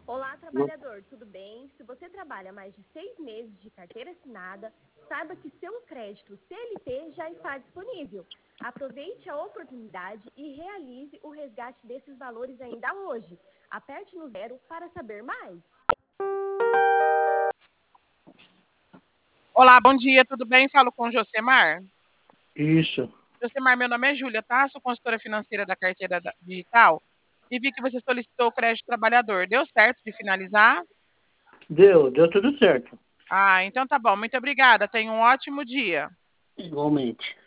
Olá, trabalhador, tudo bem? Se você trabalha mais de 6 meses de carteira assinada, saiba que seu crédito CLT já está disponível. Aproveite a oportunidade e realize o resgate desses valores ainda hoje. Aperte no 0 para saber mais. Olá, bom dia, tudo bem? Falo com o Josemar. Isso. Josemar, meu nome é Júlia, tá? Sou consultora financeira da carteira digital e vi que você solicitou o crédito trabalhador. Deu certo de finalizar? Deu tudo certo. Ah, então tá bom. Muito obrigada. Tenha um ótimo dia. Igualmente.